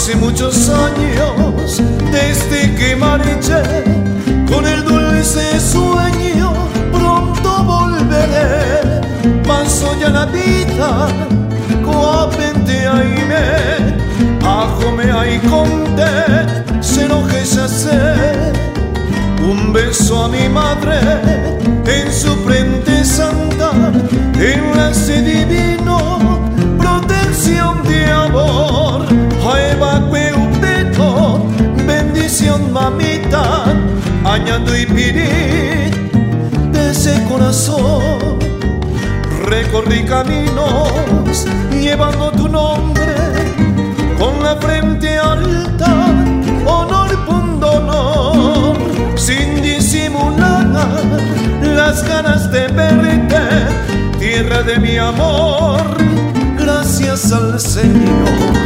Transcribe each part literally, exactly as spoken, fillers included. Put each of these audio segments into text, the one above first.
Hace muchos años desde que marché, con el dulce sueño pronto volveré. Paso ya la vida, coapente ahí me, ajome ahí conté, se lo que ya sé. Un beso a mi madre en su frente santa, enlace divino, protección de amor. Aevaque un beto, bendición mamita, añando y pirit de ese corazón. Recorrí caminos llevando tu nombre, con la frente alta, honor pundonor, sin disimular las ganas de verte, tierra de mi amor, gracias al Señor.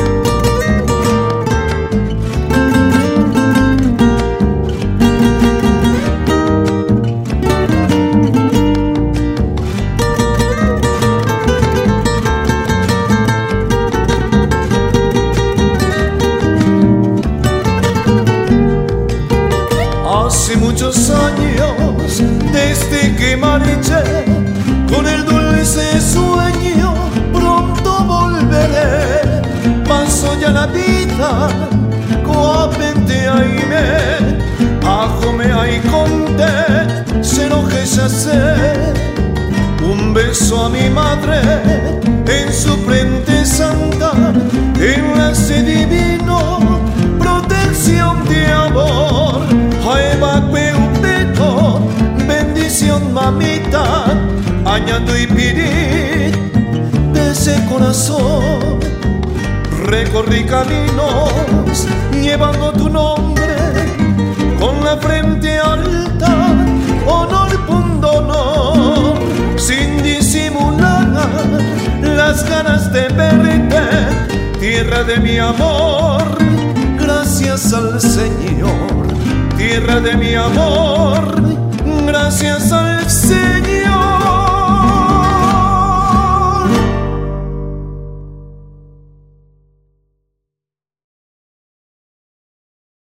Hace muchos años desde que marché, con el dulce sueño pronto volveré. Paso ya la vida, coapente ahí me, ajome ahí conté, se lo que ya sé. Un beso a mi madre en su frente santa, enlace divino, protección de amor. Aevaque un beto, bendición mamita, añando y pirit de ese corazón. Recorrí caminos llevando tu nombre, con la frente alta, honor pundonor, sin disimular las ganas de verte, tierra de mi amor, gracias al Señor. Tierra de mi amor, gracias al Señor.